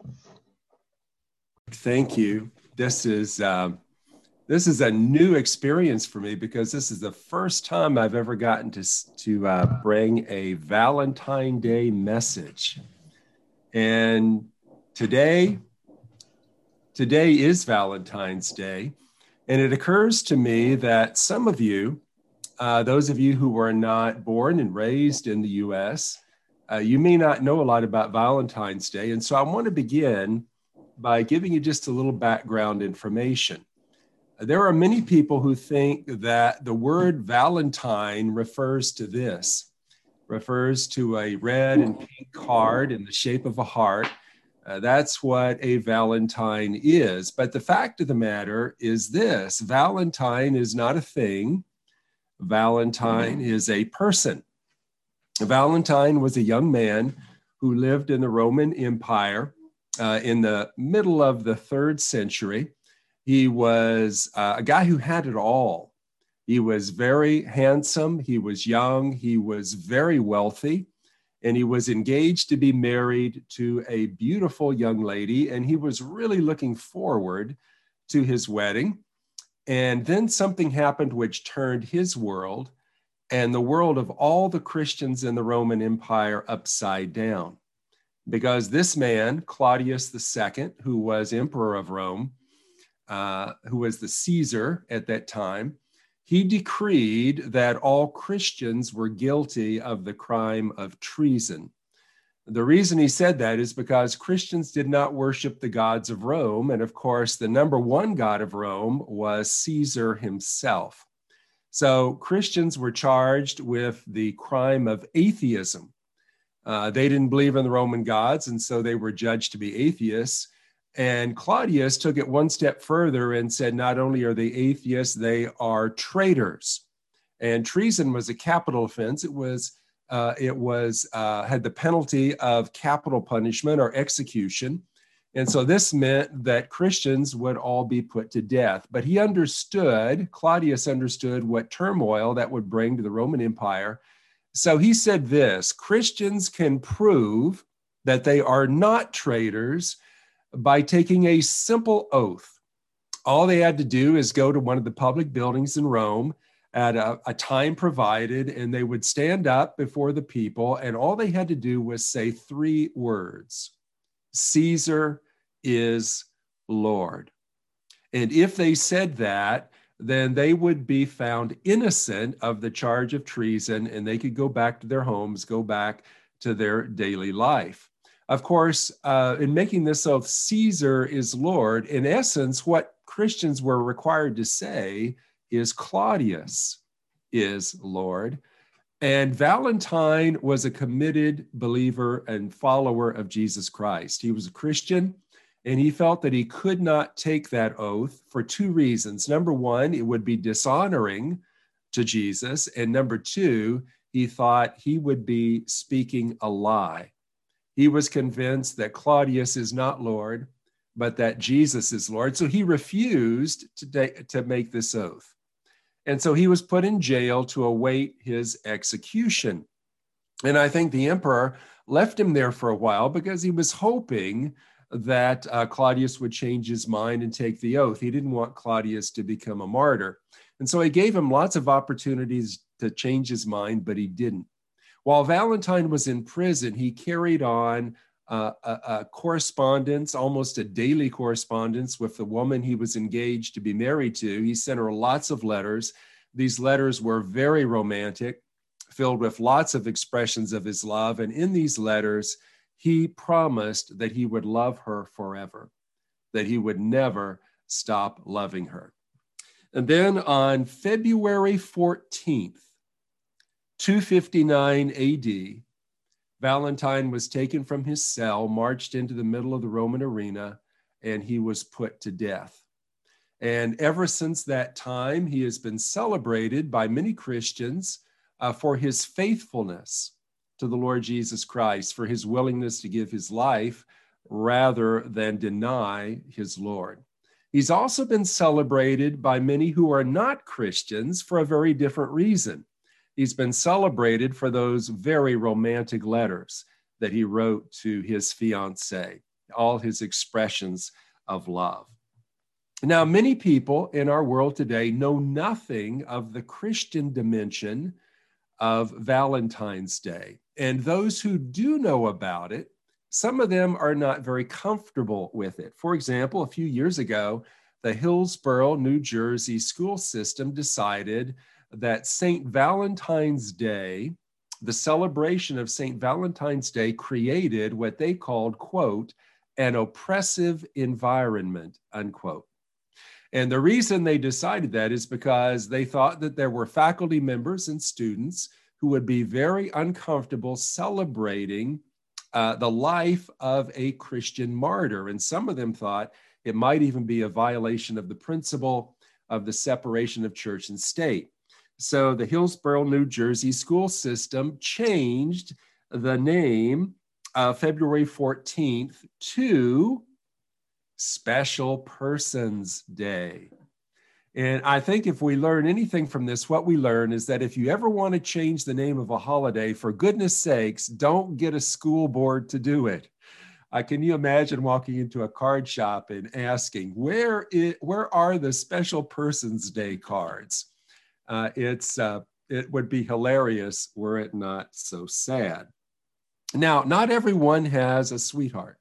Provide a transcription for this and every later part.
Thank you. This is a new experience for me because this is the first time I've ever gotten to bring a Valentine Day message. And today is Valentine's Day, and it occurs to me that some of you, those of you who were not born and raised in the U.S., you may not know a lot about Valentine's Day, and so I want to begin by giving you just a little background information. There are many people who think that the word Valentine refers to a red and pink card in the shape of a heart. That's what a Valentine is. But the fact of the matter is this: Valentine is not a thing. Valentine is a person. Valentine was a young man who lived in the Roman Empire in the middle of the 3rd century. He was a guy who had it all. He was very handsome. He was young. He was very wealthy. And he was engaged to be married to a beautiful young lady. And he was really looking forward to his wedding. And then something happened which turned his world and the world of all the Christians in the Roman Empire upside down. Because this man, Claudius II, who was emperor of Rome, who was the Caesar at that time, he decreed that all Christians were guilty of the crime of treason. The reason he said that is because Christians did not worship the gods of Rome. And of course, the number one god of Rome was Caesar himself. So Christians were charged with the crime of atheism. They didn't believe in the Roman gods, and so they were judged to be atheists. And Claudius took it one step further and said, not only are they atheists, they are traitors. And treason was a capital offense. It had the penalty of capital punishment or execution. And so this meant that Christians would all be put to death. But Claudius understood what turmoil that would bring to the Roman Empire. So he said this: Christians can prove that they are not traitors by taking a simple oath. All they had to do is go to one of the public buildings in Rome at a time provided, and they would stand up before the people, and all they had to do was say 3 words: Caesar is Lord. And if they said that, then they would be found innocent of the charge of treason, and they could go back to their homes, go back to their daily life. Of course, in making this oath, Caesar is Lord, in essence, what Christians were required to say is Claudius is Lord. And Valentine was a committed believer and follower of Jesus Christ. He was a Christian, and he felt that he could not take that oath for 2 reasons. Number one, it would be dishonoring to Jesus. And number 2, he thought he would be speaking a lie. He was convinced that Claudius is not Lord, but that Jesus is Lord. So he refused to make this oath. And so he was put in jail to await his execution. And I think the emperor left him there for a while because he was hoping that Claudius would change his mind and take the oath. He didn't want Claudius to become a martyr. And so he gave him lots of opportunities to change his mind, but he didn't. While Valentine was in prison, he carried on a correspondence, almost a daily correspondence with the woman he was engaged to be married to. He sent her lots of letters. These letters were very romantic, filled with lots of expressions of his love. And in these letters, he promised that he would love her forever, that he would never stop loving her. And then on February 14th, 259 AD, Valentine was taken from his cell, marched into the middle of the Roman arena, and he was put to death. And ever since that time, he has been celebrated by many Christians for his faithfulness to the Lord Jesus Christ, for his willingness to give his life rather than deny his Lord. He's also been celebrated by many who are not Christians for a very different reason. He's been celebrated for those very romantic letters that he wrote to his fiancée. all his expressions of love. Now, many people in our world today know nothing of the Christian dimension of Valentine's Day. And those who do know about it, some of them are not very comfortable with it. For example, a few years ago, the Hillsborough, New Jersey school system decided that St. Valentine's Day, the celebration of St. Valentine's Day, created what they called, quote, an oppressive environment, unquote. And the reason they decided that is because they thought that there were faculty members and students who would be very uncomfortable celebrating the life of a Christian martyr. And some of them thought it might even be a violation of the principle of the separation of church and state. So the Hillsborough, New Jersey school system changed the name February 14th to Special Persons Day. And I think if we learn anything from this, what we learn is that if you ever want to change the name of a holiday, for goodness sakes, don't get a school board to do it. Can you imagine walking into a card shop and asking, where are the Special Persons Day cards? It would be hilarious were it not so sad. Now, not everyone has a sweetheart.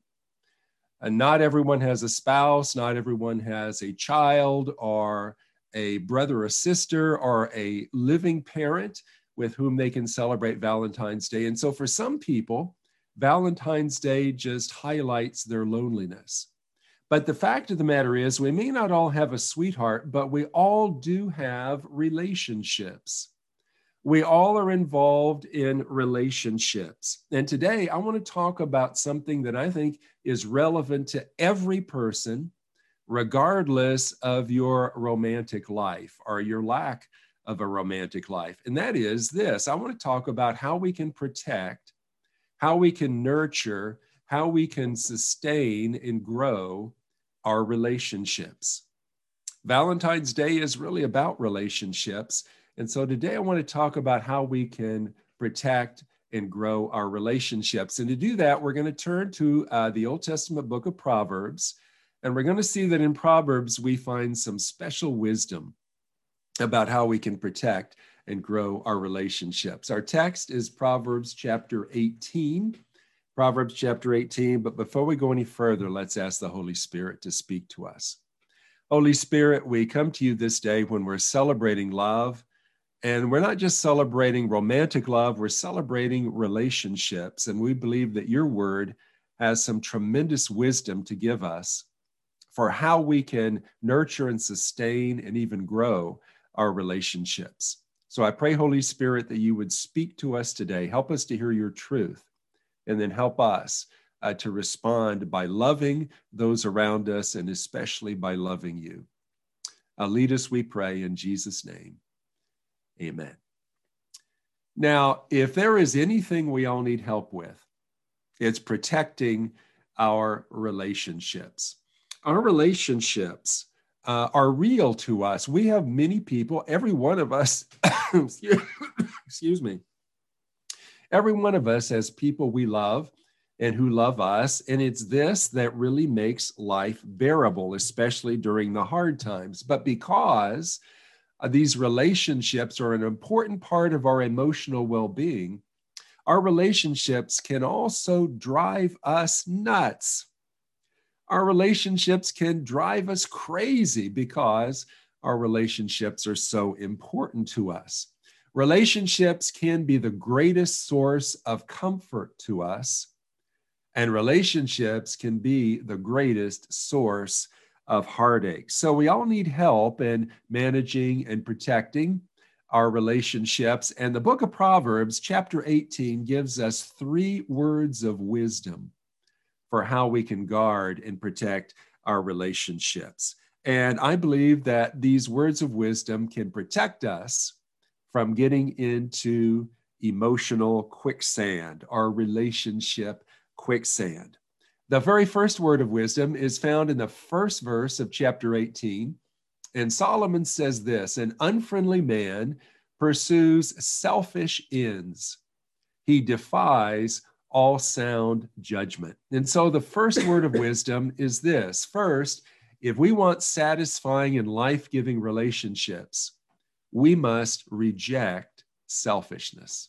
And not everyone has a spouse, not everyone has a child or a brother or sister or a living parent with whom they can celebrate Valentine's Day. And so for some people, Valentine's Day just highlights their loneliness. But the fact of the matter is, we may not all have a sweetheart, but we all do have relationships. We all are involved in relationships. And today I want to talk about something that I think is relevant to every person, regardless of your romantic life or your lack of a romantic life. And that is this: I want to talk about how we can protect, how we can nurture, how we can sustain and grow our relationships. Valentine's Day is really about relationships. And so today I want to talk about how we can protect and grow our relationships. And to do that, we're going to turn to the Old Testament book of Proverbs. And we're going to see that in Proverbs, we find some special wisdom about how we can protect and grow our relationships. Our text is Proverbs chapter 18. Proverbs chapter 18. But before we go any further, let's ask the Holy Spirit to speak to us. Holy Spirit, we come to you this day when we're celebrating love. And we're not just celebrating romantic love, we're celebrating relationships. And we believe that your word has some tremendous wisdom to give us for how we can nurture and sustain and even grow our relationships. So I pray, Holy Spirit, that you would speak to us today. Help us to hear your truth, and then help us to respond by loving those around us, and especially by loving you. Lead us, we pray, in Jesus' name. Amen. Now, if there is anything we all need help with, it's protecting our relationships. Our relationships are real to us. We have many people, every one of us, excuse me, every one of us has people we love and who love us. And it's this that really makes life bearable, especially during the hard times. But because these relationships are an important part of our emotional well-being, our relationships can also drive us nuts. Our relationships can drive us crazy because our relationships are so important to us. Relationships can be the greatest source of comfort to us, and relationships can be the greatest source of heartache. So we all need help in managing and protecting our relationships. And the book of Proverbs, chapter 18, gives us 3 words of wisdom for how we can guard and protect our relationships. And I believe that these words of wisdom can protect us from getting into emotional quicksand, our relationship quicksand. The very first word of wisdom is found in the first verse of chapter 18. And Solomon says this: an unfriendly man pursues selfish ends. He defies all sound judgment. And so the first word of wisdom is this. First, if we want satisfying and life-giving relationships, we must reject selfishness.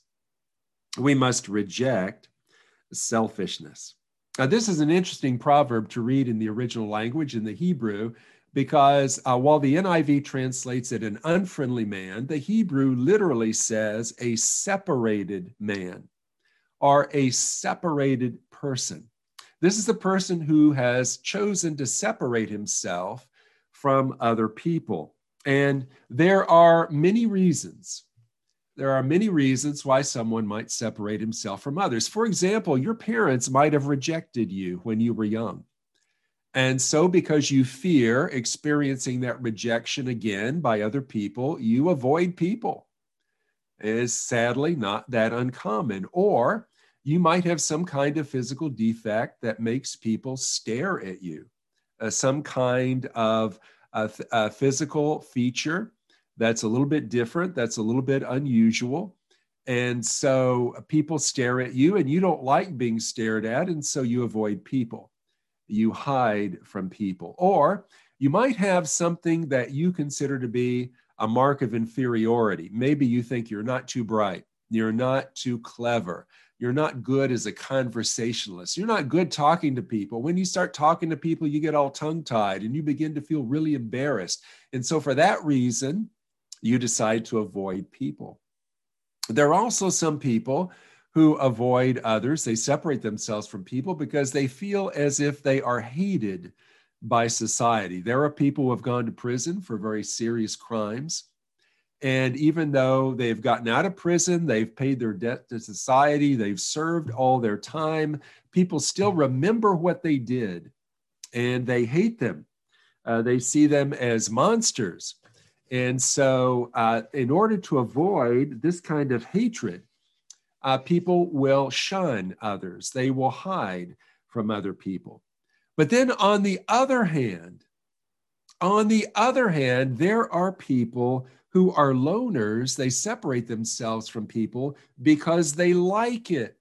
We must reject selfishness. Now, this is an interesting proverb to read in the original language, in the Hebrew, because while the NIV translates it an unfriendly man, the Hebrew literally says a separated man or a separated person. This is a person who has chosen to separate himself from other people. And there are many reasons. There are many reasons why someone might separate himself from others. For example, your parents might have rejected you when you were young. And so because you fear experiencing that rejection again by other people, you avoid people. It is sadly not that uncommon. Or you might have some kind of physical defect that makes people stare at you, some kind of physical feature that's a little bit different, that's a little bit unusual. And so people stare at you and you don't like being stared at, and so you avoid people. You hide from people. Or you might have something that you consider to be a mark of inferiority. Maybe you think you're not too bright, you're not too clever, you're not good as a conversationalist, you're not good talking to people. When you start talking to people, you get all tongue-tied and you begin to feel really embarrassed. And so for that reason, you decide to avoid people. There are also some people who avoid others. They separate themselves from people because they feel as if they are hated by society. There are people who have gone to prison for very serious crimes. And even though they've gotten out of prison, they've paid their debt to society, they've served all their time, people still remember what they did and they hate them. They see them as monsters. And so in order to avoid this kind of hatred, people will shun others. They will hide from other people. But then on the other hand, there are people who are loners. They separate themselves from people because they like it.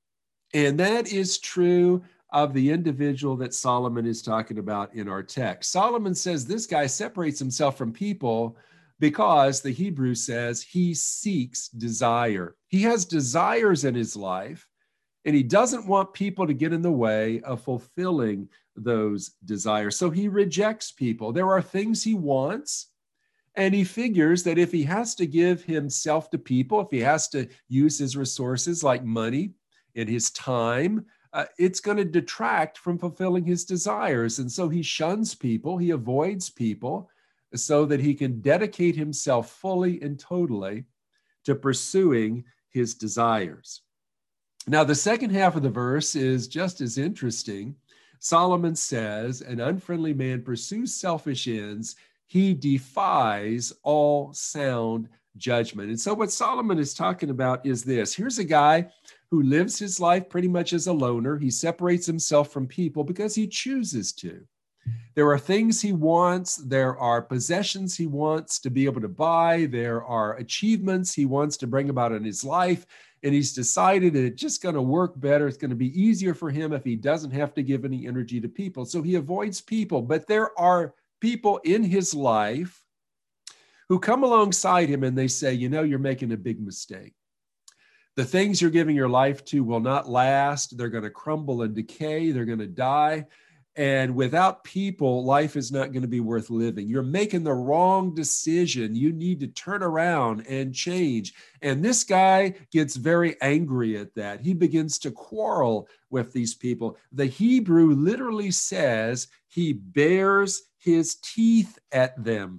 And that is true of the individual that Solomon is talking about in our text. Solomon says this guy separates himself from people because the Hebrew says he seeks desire. He has desires in his life, and he doesn't want people to get in the way of fulfilling those desires. So he rejects people. There are things he wants, and he figures that if he has to give himself to people, if he has to use his resources like money and his time, it's going to detract from fulfilling his desires. And so he shuns people, he avoids people, so that he can dedicate himself fully and totally to pursuing his desires. Now, the second half of the verse is just as interesting. Solomon says, an unfriendly man pursues selfish ends. He defies all sound judgment. And so what Solomon is talking about is this. Here's a guy who lives his life pretty much as a loner. He separates himself from people because he chooses to. There are things he wants. There are possessions he wants to be able to buy. There are achievements he wants to bring about in his life. And he's decided that it's just going to work better. It's going to be easier for him if he doesn't have to give any energy to people. So he avoids people. But there are people in his life who come alongside him and they say, you know, you're making a big mistake. The things you're giving your life to will not last. They're going to crumble and decay. They're going to die. And without people, life is not going to be worth living. You're making the wrong decision. You need to turn around and change. And this guy gets very angry at that. He begins to quarrel with these people. The Hebrew literally says he bares his teeth at them.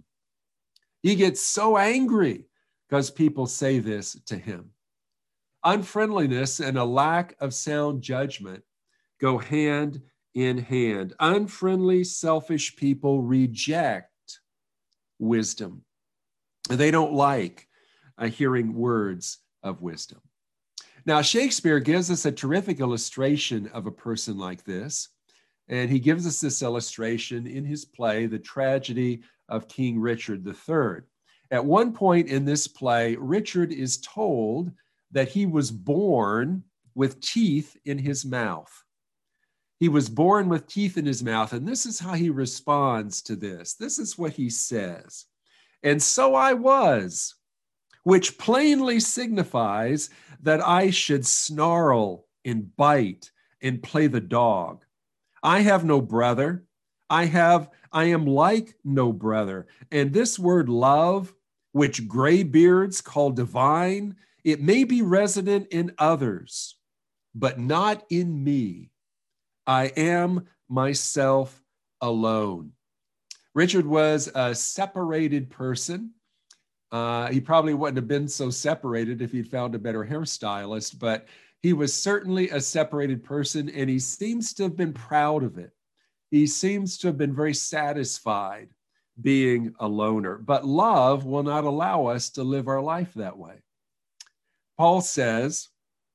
He gets so angry because people say this to him. Unfriendliness and a lack of sound judgment go hand in hand. Unfriendly, selfish people reject wisdom. They don't like hearing words of wisdom. Now, Shakespeare gives us a terrific illustration of a person like this, and he gives us this illustration in his play, The Tragedy of King Richard III. At one point in this play, Richard is told that he was born with teeth in his mouth. He was born with teeth in his mouth. And this is how he responds to this. This is what he says. And so I was, which plainly signifies that I should snarl and bite and play the dog. I have no brother. I am like no brother. And this word love, which graybeards call divine, it may be resident in others, but not in me. I am myself alone. Richard was a separated person. He probably wouldn't have been so separated if he'd found a better hairstylist, but he was certainly a separated person, and he seems to have been proud of it. He seems to have been very satisfied being a loner, but love will not allow us to live our life that way. Paul says,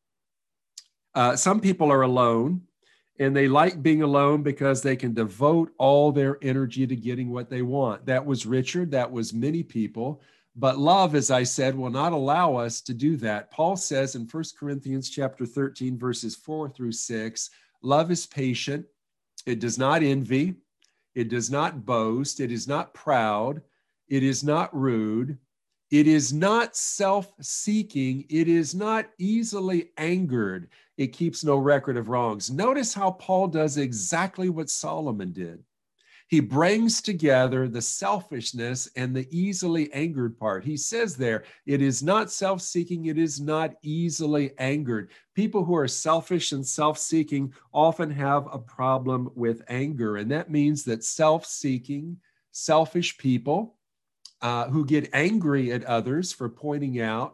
some people are alone, and they like being alone because they can devote all their energy to getting what they want. That was Richard. That was many people. But love, as I said, will not allow us to do that. Paul says in 1 Corinthians chapter 13, verses 4 through 6, love is patient. It does not envy. It does not boast. It is not proud. It is not rude. It is not self-seeking. It is not easily angered. It keeps no record of wrongs. Notice how Paul does exactly what Solomon did. He brings together the selfishness and the easily angered part. He says there, it is not self-seeking. It is not easily angered. People who are selfish and self-seeking often have a problem with anger. And that means that self-seeking, selfish people, who get angry at others for pointing out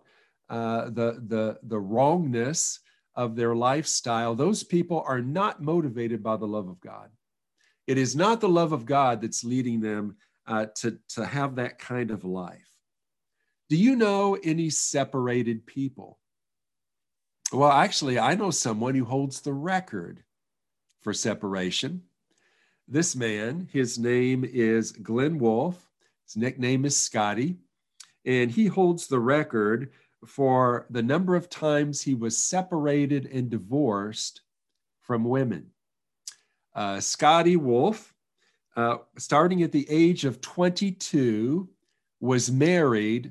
the wrongness of their lifestyle, those people are not motivated by the love of God. It is not the love of God that's leading them to have that kind of life. Do you know any separated people? Well, actually, I know someone who holds the record for separation. This man, his name is Glenn Wolfe. His nickname is Scotty, and he holds the record for the number of times he was separated and divorced from women. Scotty Wolfe, starting at the age of 22, was married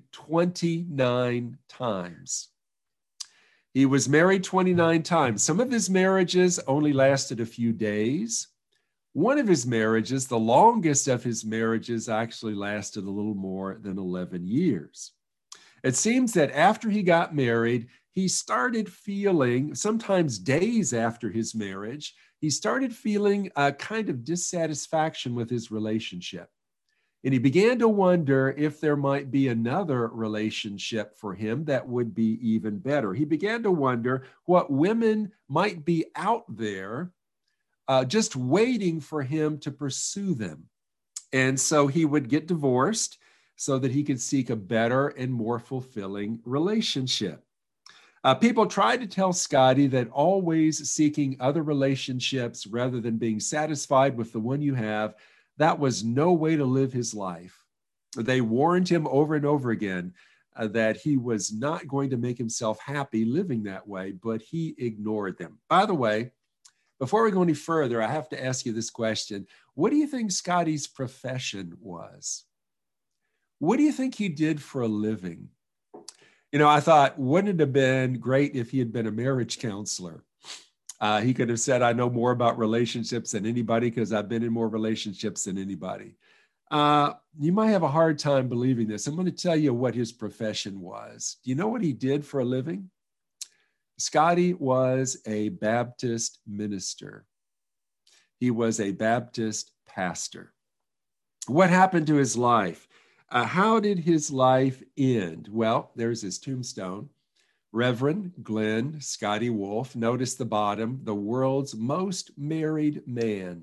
29 times. He was married 29 times. Some of his marriages only lasted a few days. One of his marriages, the longest of his marriages, actually lasted a little more than 11 years. It seems that after he got married, he started feeling, sometimes days after his marriage, he started feeling a kind of dissatisfaction with his relationship. And he began to wonder if there might be another relationship for him that would be even better. He began to wonder what women might be out there just waiting for him to pursue them. And so he would get divorced so that he could seek a better and more fulfilling relationship. People tried to tell Scotty that always seeking other relationships rather than being satisfied with the one you have, that was no way to live his life. They warned him over and over again that he was not going to make himself happy living that way, but he ignored them. By the way, before we go any further, I have to ask you this question. What do you think Scotty's profession was? What do you think he did for a living? You know, I thought, wouldn't it have been great if he had been a marriage counselor? He could have said, I know more about relationships than anybody because I've been in more relationships than anybody. You might have a hard time believing this. I'm going to tell you what his profession was. Do you know what he did for a living? Scotty was a Baptist minister. He was a Baptist pastor. What happened to his life? How did his life end? Well, there's his tombstone. Reverend Glenn Scotty Wolfe. Notice the bottom, the world's most married man.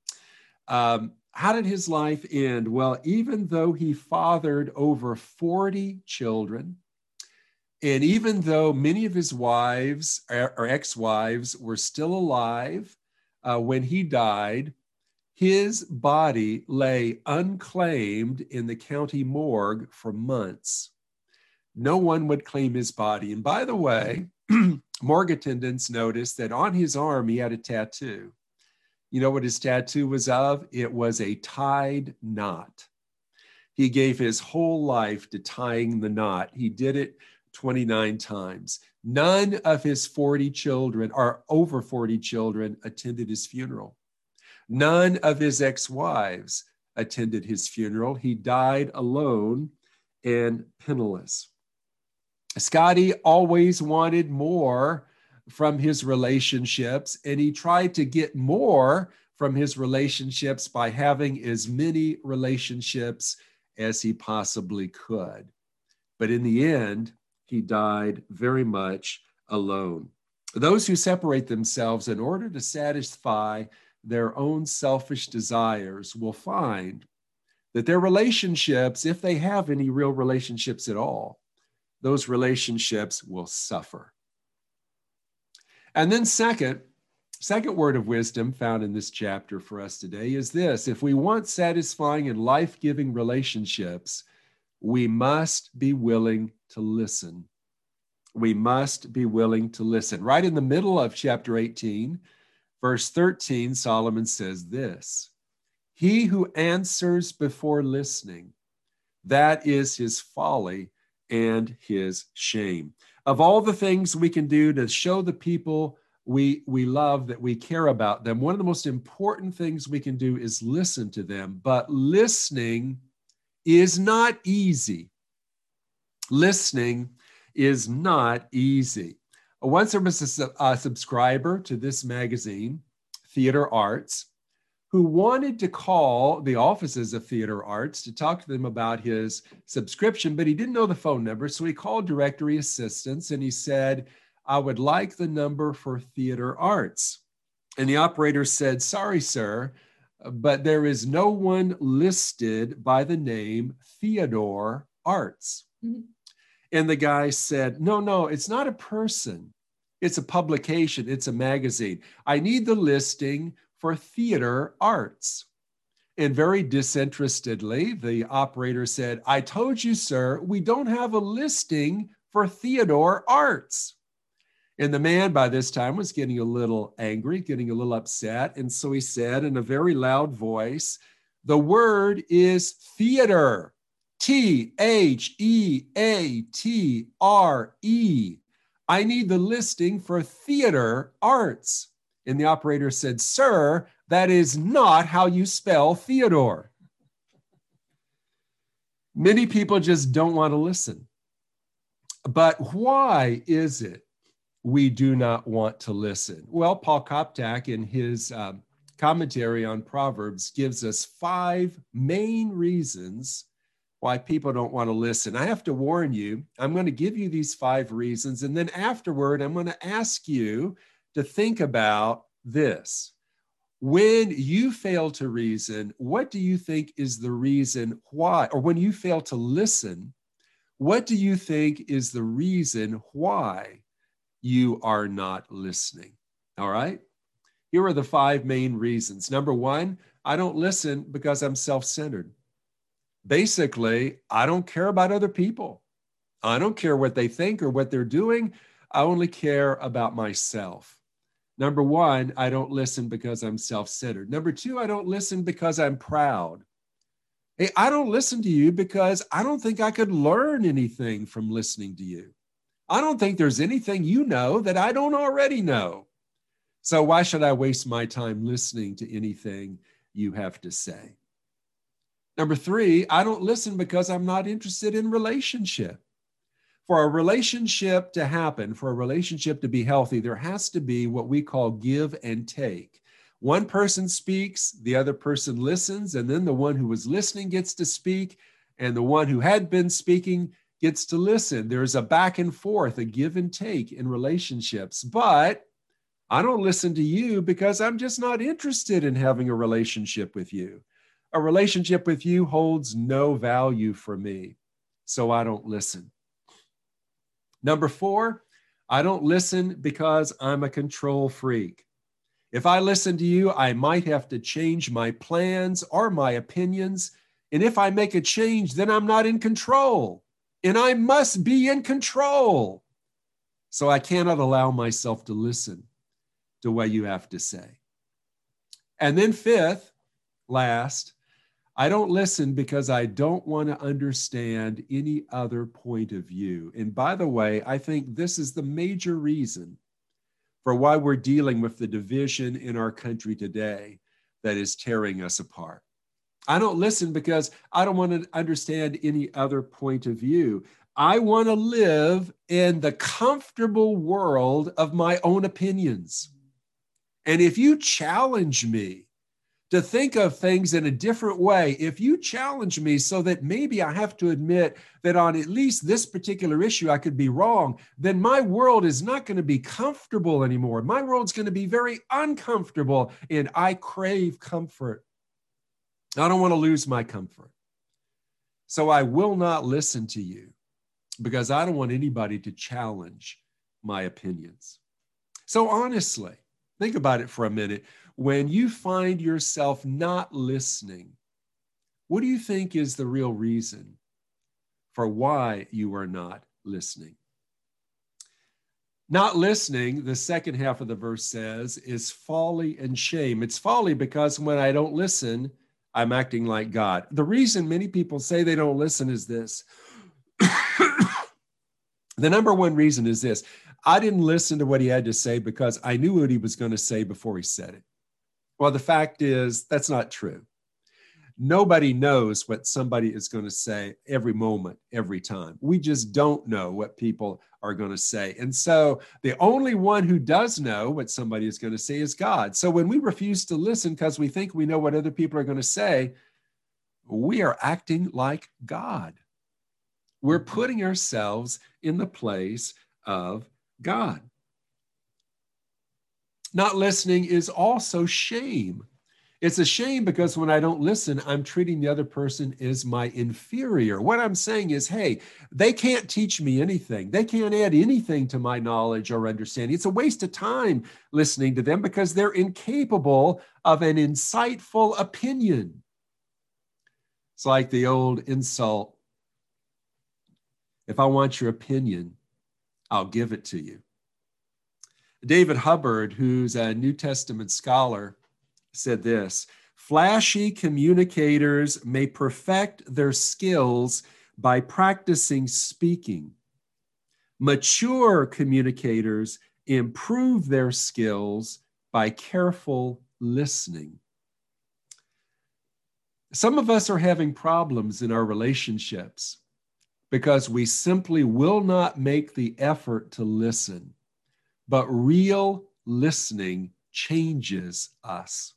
How did his life end? Well, even though he fathered over 40 children, and even though many of his wives or ex-wives were still alive when he died, his body lay unclaimed in the county morgue for months. No one would claim his body. And by the way, Morgue attendants noticed that on his arm he had a tattoo. You know what his tattoo was of? It was a tied knot. He gave his whole life to tying the knot. He did it 29 times. None of his 40 children, or over 40 children, attended his funeral. None of his ex-wives attended his funeral. He died alone and penniless. Scotty always wanted more from his relationships, and he tried to get more from his relationships by having as many relationships as he possibly could. But in the end, he died very much alone. Those who separate themselves in order to satisfy their own selfish desires will find that their relationships, if they have any real relationships at all, those relationships will suffer. And then second word of wisdom found in this chapter for us today is this: if we want satisfying and life-giving relationships, we must be willing to listen. We must be willing to listen. Right in the middle of chapter 18, verse 13, Solomon says this: he who answers before listening, that is his folly and his shame. Of all the things we can do to show the people we love that we care about them, one of the most important things we can do is listen to them. But listening is not easy. Listening is not easy. Once there was a subscriber to this magazine, Theater Arts, who wanted to call the offices of Theater Arts to talk to them about his subscription, but he didn't know the phone number. So he called directory assistance and he said, I would like the number for Theater Arts. And the operator said, sorry, sir, but there is no one listed by the name Theodore Arts. Mm-hmm. And the guy said, no, it's not a person. It's a publication. It's a magazine. I need the listing for Theater Arts. And very disinterestedly, the operator said, I told you, sir, we don't have a listing for Theodore Arts. And the man by this time was getting a little angry, getting a little upset. And so he said in a very loud voice, the word is theater, Theatre. I need the listing for Theater Arts. And the operator said, sir, that is not how you spell Theodore. Many people just don't want to listen. But why is it we do not want to listen? Well, Paul Koptak, in his commentary on Proverbs, gives us 5 main reasons why people don't want to listen. I have to warn you, I'm going to give you these 5 reasons, and then afterward, I'm going to ask you to think about this. When you fail to reason, what do you think is the reason why? Or when you fail to listen, what do you think is the reason why you are not listening? All right? Here are the 5 main reasons. Number 1, I don't listen because I'm self-centered. Basically, I don't care about other people. I don't care what they think or what they're doing. I only care about myself. Number 1, I don't listen because I'm self-centered. Number 2, I don't listen because I'm proud. Hey, I don't listen to you because I don't think I could learn anything from listening to you. I don't think there's anything you know that I don't already know. So why should I waste my time listening to anything you have to say? Number 3, I don't listen because I'm not interested in relationship. For a relationship to happen, for a relationship to be healthy, there has to be what we call give and take. One person speaks, the other person listens, and then the one who was listening gets to speak, and the one who had been speaking gets to listen. There's a back and forth, a give and take in relationships. But I don't listen to you because I'm just not interested in having a relationship with you. A relationship with you holds no value for me, so I don't listen. Number 4, I don't listen because I'm a control freak. If I listen to you, I might have to change my plans or my opinions. And if I make a change, then I'm not in control. And I must be in control. So I cannot allow myself to listen to what you have to say. And then fifth, last, I don't listen because I don't want to understand any other point of view. And by the way, I think this is the major reason for why we're dealing with the division in our country today that is tearing us apart. I don't listen because I don't want to understand any other point of view. I want to live in the comfortable world of my own opinions. And if you challenge me to think of things in a different way, if you challenge me so that maybe I have to admit that on at least this particular issue I could be wrong, then my world is not going to be comfortable anymore. My world's going to be very uncomfortable, and I crave comfort. I don't want to lose my comfort. So I will not listen to you because I don't want anybody to challenge my opinions. So honestly, think about it for a minute. When you find yourself not listening, what do you think is the real reason for why you are not listening? Not listening, the second half of the verse says, is folly and shame. It's folly because when I don't listen, I'm acting like God. The reason many people say they don't listen is this. The number one reason is this. I didn't listen to what he had to say because I knew what he was going to say before he said it. Well, the fact is, that's not true. Nobody knows what somebody is going to say every moment, every time. We just don't know what people are going to say. And so the only one who does know what somebody is going to say is God. So when we refuse to listen because we think we know what other people are going to say, we are acting like God. We're putting ourselves in the place of God. Not listening is also shame. It's a shame because when I don't listen, I'm treating the other person as my inferior. What I'm saying is, hey, they can't teach me anything. They can't add anything to my knowledge or understanding. It's a waste of time listening to them because they're incapable of an insightful opinion. It's like the old insult. If I want your opinion, I'll give it to you. David Hubbard, who's a New Testament scholar, said this: flashy communicators may perfect their skills by practicing speaking. Mature communicators improve their skills by careful listening. Some of us are having problems in our relationships because we simply will not make the effort to listen. But real listening changes us.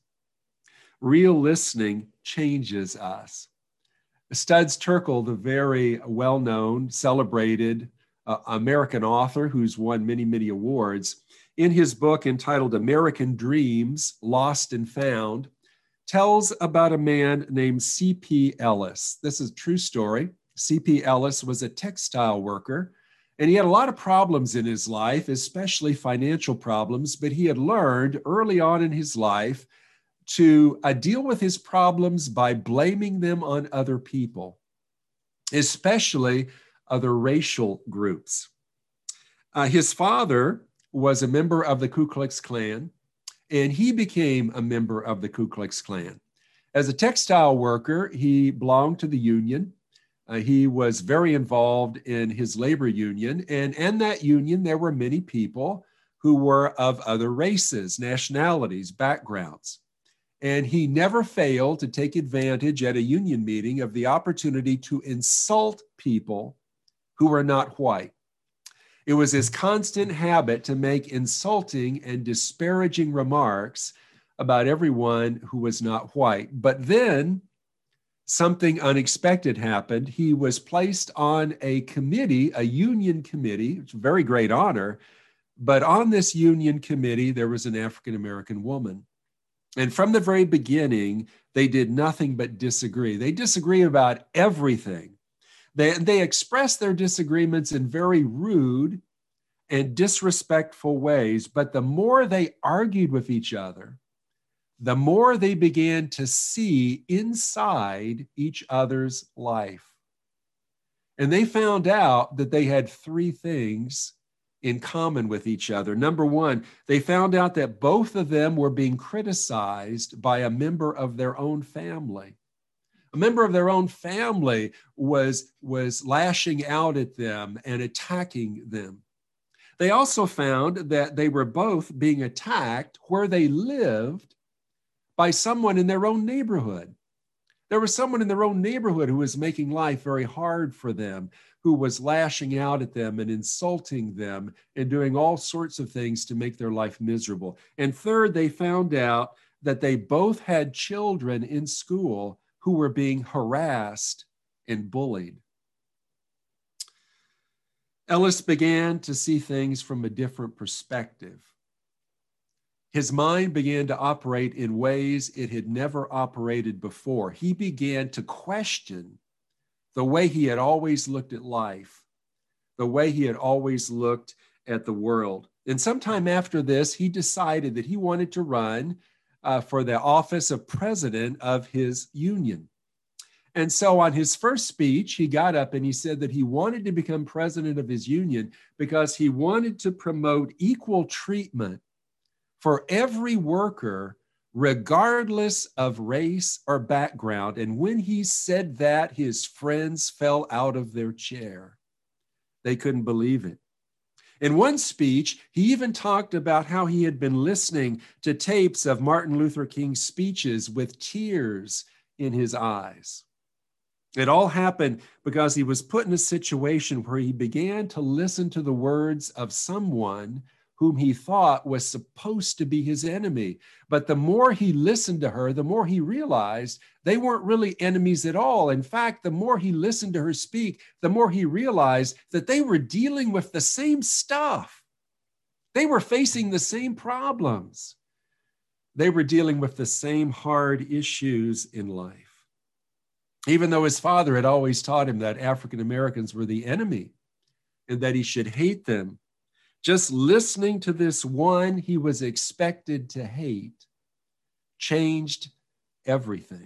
Real listening changes us. Studs Terkel, the very well-known, celebrated American author who's won many, many awards, in his book entitled American Dreams, Lost and Found, tells about a man named C.P. Ellis. This is a true story. C.P. Ellis was a textile worker, and he had a lot of problems in his life, especially financial problems, but he had learned early on in his life to deal with his problems by blaming them on other people, especially other racial groups. His father was a member of the Ku Klux Klan, and he became a member of the Ku Klux Klan. As a textile worker, he belonged to the union. He was very involved in his labor union, and in that union, there were many people who were of other races, nationalities, backgrounds. And he never failed to take advantage at a union meeting of the opportunity to insult people who were not white. It was his constant habit to make insulting and disparaging remarks about everyone who was not white. But then something unexpected happened. He was placed on a committee, a union committee. It's a very great honor. But on this union committee, there was an African-American woman. And from the very beginning, they did nothing but disagree. They disagree about everything. They expressed their disagreements in very rude and disrespectful ways. But the more they argued with each other, the more they began to see inside each other's life. And they found out that they had three things in common with each other. Number one, they found out that both of them were being criticized by a member of their own family. A member of their own family was lashing out at them and attacking them. They also found that they were both being attacked where they lived by someone in their own neighborhood. There was someone in their own neighborhood who was making life very hard for them, who was lashing out at them and insulting them and doing all sorts of things to make their life miserable. And third, they found out that they both had children in school who were being harassed and bullied. Ellis began to see things from a different perspective. His mind began to operate in ways it had never operated before. He began to question the way he had always looked at life, the way he had always looked at the world. And sometime after this, he decided that he wanted to run for the office of president of his union. And so on his first speech, he got up and he said that he wanted to become president of his union because he wanted to promote equal treatment for every worker, regardless of race or background. And when he said that, his friends fell out of their chair. They couldn't believe it. In one speech, he even talked about how he had been listening to tapes of Martin Luther King's speeches with tears in his eyes. It all happened because he was put in a situation where he began to listen to the words of someone whom he thought was supposed to be his enemy. But the more he listened to her, the more he realized they weren't really enemies at all. In fact, the more he listened to her speak, the more he realized that they were dealing with the same stuff. They were facing the same problems. They were dealing with the same hard issues in life. Even though his father had always taught him that African Americans were the enemy and that he should hate them, just listening to this one he was expected to hate changed everything.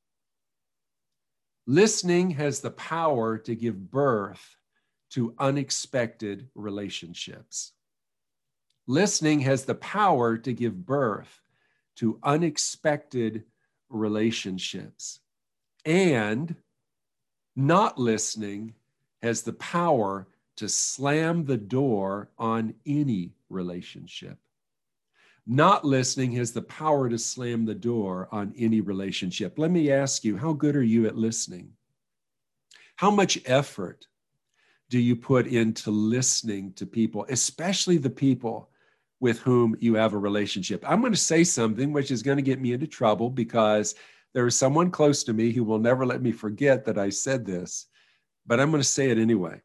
Listening has the power to give birth to unexpected relationships. Listening has the power to give birth to unexpected relationships. And not listening has the power to slam the door on any relationship. Not listening has the power to slam the door on any relationship. Let me ask you, how good are you at listening? How much effort do you put into listening to people, especially the people with whom you have a relationship? I'm going to say something which is going to get me into trouble because there is someone close to me who will never let me forget that I said this, but I'm going to say it anyway.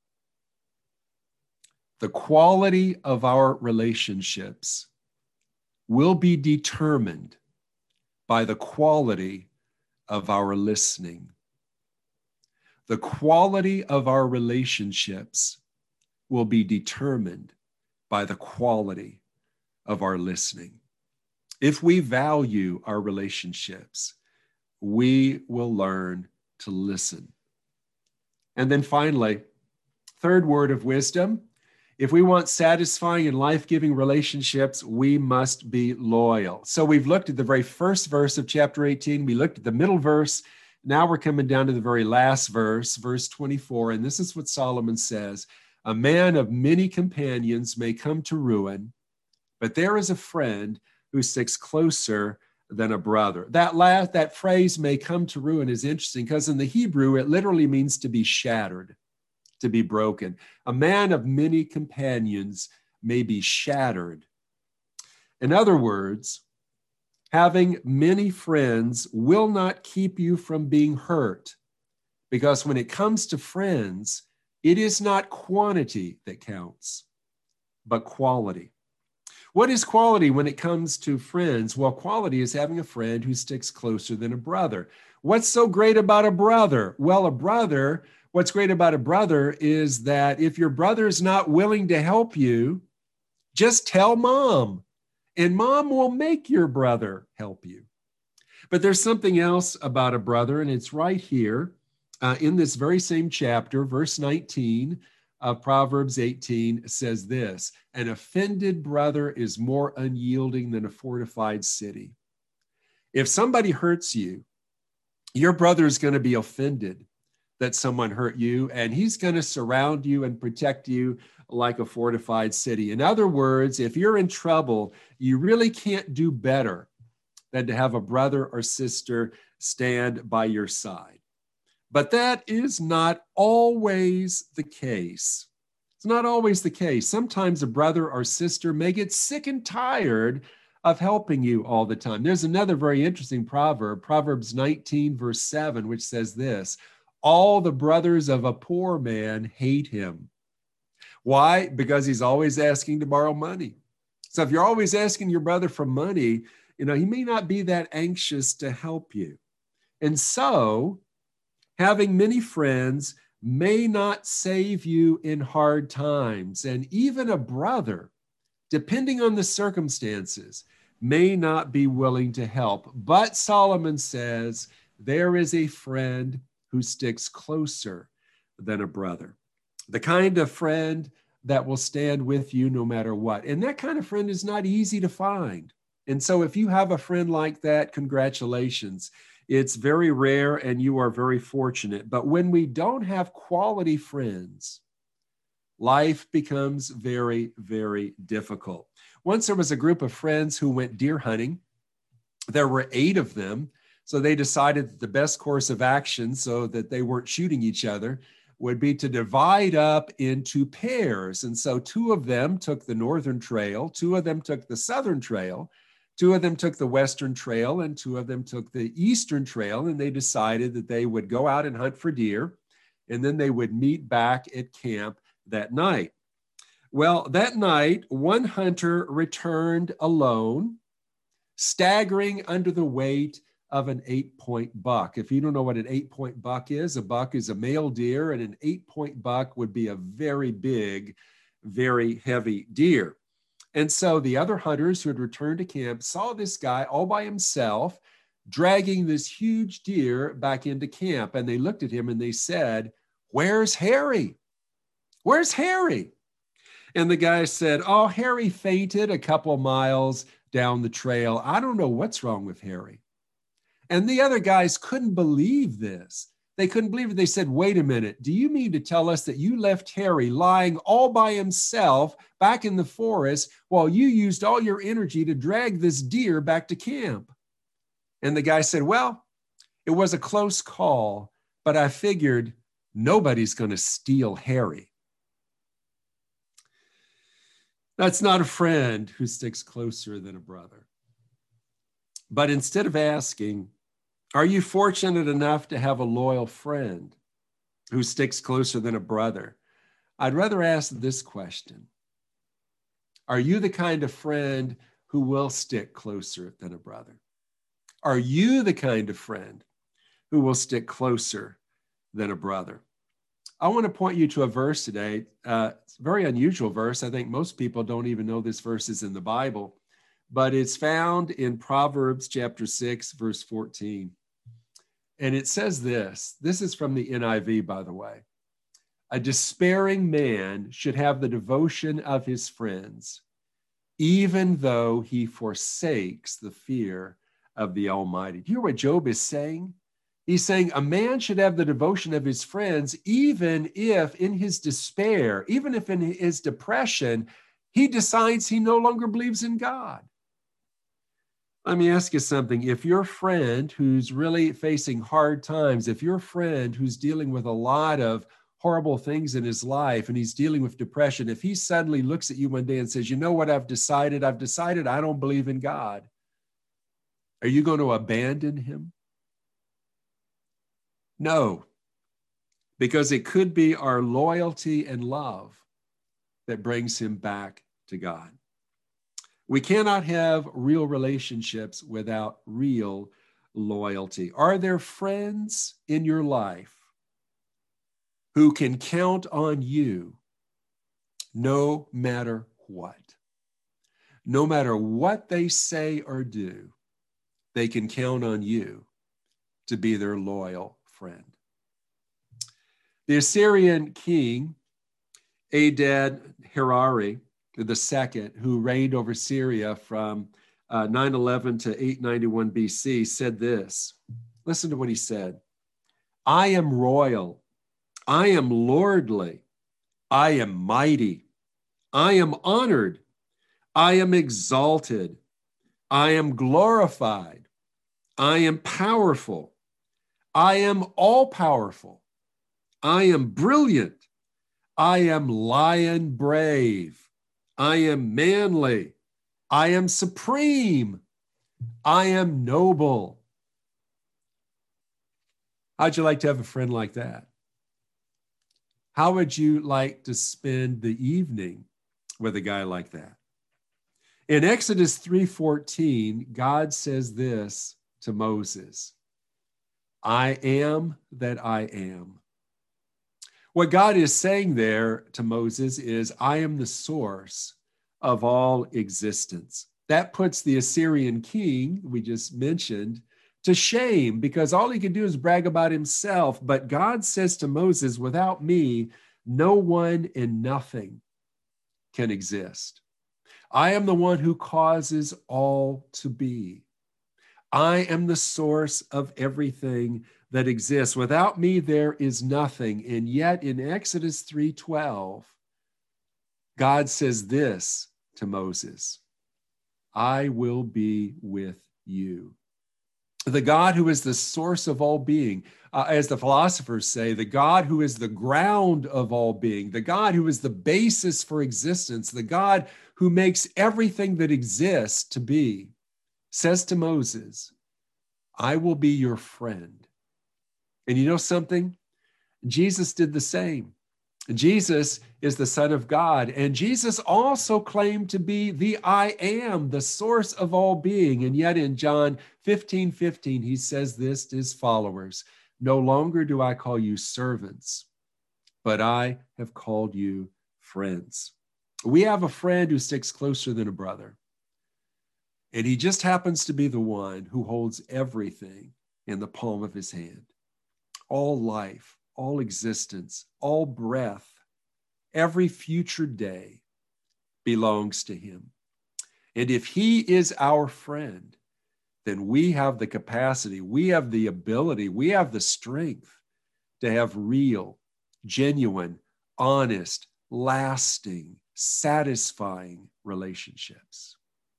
The quality of our relationships will be determined by the quality of our listening. The quality of our relationships will be determined by the quality of our listening. If we value our relationships, we will learn to listen. And then finally, third word of wisdom, if we want satisfying and life-giving relationships, we must be loyal. So we've looked at the very first verse of chapter 18. We looked at the middle verse. Now we're coming down to the very last verse, verse 24. And this is what Solomon says: a man of many companions may come to ruin, but there is a friend who sticks closer than a brother. That phrase, may come to ruin, is interesting because in the Hebrew, it literally means to be shattered, to be broken. A man of many companions may be shattered. In other words, having many friends will not keep you from being hurt, because when it comes to friends, it is not quantity that counts, but quality. What is quality when it comes to friends? Well, quality is having a friend who sticks closer than a brother. What's so great about a brother? Well, what's great about a brother is that if your brother is not willing to help you, just tell mom, and mom will make your brother help you. But there's something else about a brother, and it's right here in this very same chapter, verse 19. of Proverbs 18 says this: an offended brother is more unyielding than a fortified city. If somebody hurts you, your brother is going to be offended that someone hurt you, and he's going to surround you and protect you like a fortified city. In other words, if you're in trouble, you really can't do better than to have a brother or sister stand by your side. But that is not always the case. It's not always the case. Sometimes a brother or sister may get sick and tired of helping you all the time. There's another very interesting proverb, Proverbs 19, verse 7, which says this: all the brothers of a poor man hate him. Why? Because he's always asking to borrow money. So if you're always asking your brother for money, he may not be that anxious to help you. And so having many friends may not save you in hard times. And even a brother, depending on the circumstances, may not be willing to help. But Solomon says there is a friend who sticks closer than a brother. The kind of friend that will stand with you no matter what. And that kind of friend is not easy to find. And so if you have a friend like that, congratulations. It's very rare and you are very fortunate. But when we don't have quality friends, life becomes very, very difficult. Once there was a group of friends who went deer hunting. There were 8 of them. So they decided that the best course of action, so that they weren't shooting each other, would be to divide up into pairs. And so 2 of them took the northern trail, 2 of them took the southern trail, 2 of them took the western trail, and 2 of them took the eastern trail. And they decided that they would go out and hunt for deer, and then they would meet back at camp that night. Well, that night, one hunter returned alone, staggering under the weight of an 8-point buck. If you don't know what an 8-point buck is, a buck is a male deer, and an 8-point buck would be a very big, very heavy deer. And so the other hunters who had returned to camp saw this guy all by himself dragging this huge deer back into camp. And they looked at him and they said, "Where's Harry? Where's Harry?" And the guy said, "Oh, Harry fainted a couple miles down the trail. I don't know what's wrong with Harry." And the other guys couldn't believe this. They couldn't believe it. They said, "Wait a minute. Do you mean to tell us that you left Harry lying all by himself back in the forest while you used all your energy to drag this deer back to camp?" And the guy said, "Well, it was a close call, but I figured nobody's going to steal Harry." That's not a friend who sticks closer than a brother. But instead of asking, are you fortunate enough to have a loyal friend who sticks closer than a brother? I'd rather ask this question. Are you the kind of friend who will stick closer than a brother? Are you the kind of friend who will stick closer than a brother? I want to point you to a verse today. It's a very unusual verse. I think most people don't even know this verse is in the Bible, but it's found in Proverbs chapter 6, verse 14. And it says this. This is from the NIV, by the way. "A despairing man should have the devotion of his friends, even though he forsakes the fear of the Almighty." Do you hear what Job is saying? He's saying a man should have the devotion of his friends, even if in his despair, even if in his depression, he decides he no longer believes in God. Let me ask you something. If your friend who's really facing hard times, if your friend who's dealing with a lot of horrible things in his life and he's dealing with depression, if he suddenly looks at you one day and says, "You know what, I've decided I don't believe in God," are you going to abandon him? No, because it could be our loyalty and love that brings him back to God. We cannot have real relationships without real loyalty. Are there friends in your life who can count on you no matter what? No matter what they say or do, they can count on you to be their loyal friend. The Assyrian king Adad Harari II, who reigned over Syria from 911 to 891 BC, said this. Listen to what he said. I am royal. I am lordly. I am mighty. I am honored. I am exalted. I am glorified. I am powerful. I am all powerful. I am brilliant. I am lion brave. I am manly. I am supreme. I am noble. How'd you like to have a friend like that? How would you like to spend the evening with a guy like that? In Exodus 3:14, God says this to Moses, I am that I am. What God is saying there to Moses is, I am the source of all existence. That puts the Assyrian king we just mentioned to shame, because all he can do is brag about himself. But God says to Moses, without me, no one and nothing can exist. I am the one who causes all to be. I am the source of everything that exists. Without me, there is nothing. And yet in Exodus 3:12, God says this to Moses, I will be with you. The God who is the source of all being, as the philosophers say, the God who is the ground of all being, the God who is the basis for existence, the God who makes everything that exists to be, says to Moses, I will be your friend. And you know something? Jesus did the same. Jesus is the Son of God, and Jesus also claimed to be the I am, the source of all being. And yet in John 15:15, he says this to his followers, no longer do I call you servants, but I have called you friends. We have a friend who sticks closer than a brother, and he just happens to be the one who holds everything in the palm of his hand. All life, all existence, all breath, every future day belongs to him. And if he is our friend, then we have the capacity, we have the ability, we have the strength to have real, genuine, honest, lasting, satisfying relationships.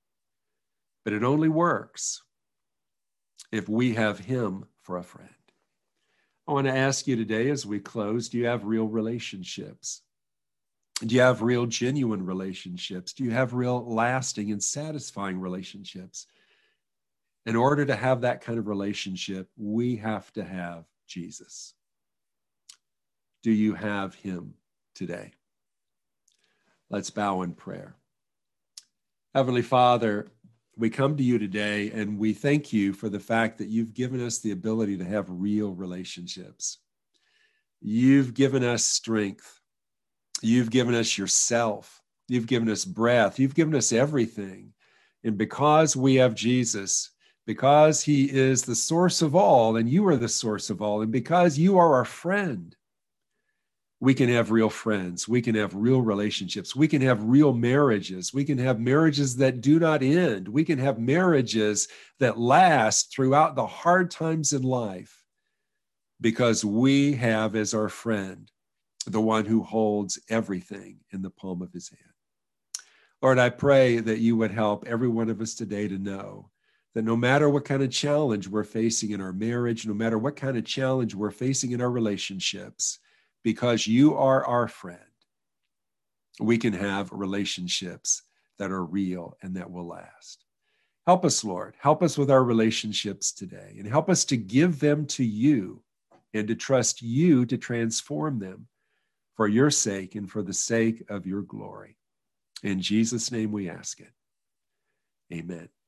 But it only works if we have him for a friend. I want to ask you today as we close, do you have real relationships? Do you have real genuine relationships? Do you have real lasting and satisfying relationships? In order to have that kind of relationship, we have to have Jesus. Do you have him today? Let's bow in prayer. Heavenly Father, we come to you today and we thank you for the fact that you've given us the ability to have real relationships. You've given us strength. You've given us yourself. You've given us breath. You've given us everything. And because we have Jesus, because he is the source of all and you are the source of all, and because you are our friend, we can have real friends. We can have real relationships. We can have real marriages. We can have marriages that do not end. We can have marriages that last throughout the hard times in life because we have as our friend the one who holds everything in the palm of his hand. Lord, I pray that you would help every one of us today to know that no matter what kind of challenge we're facing in our marriage, no matter what kind of challenge we're facing in our relationships, because you are our friend, we can have relationships that are real and that will last. Help us, Lord. Help us with our relationships today and help us to give them to you and to trust you to transform them for your sake and for the sake of your glory. In Jesus' name we ask it. Amen.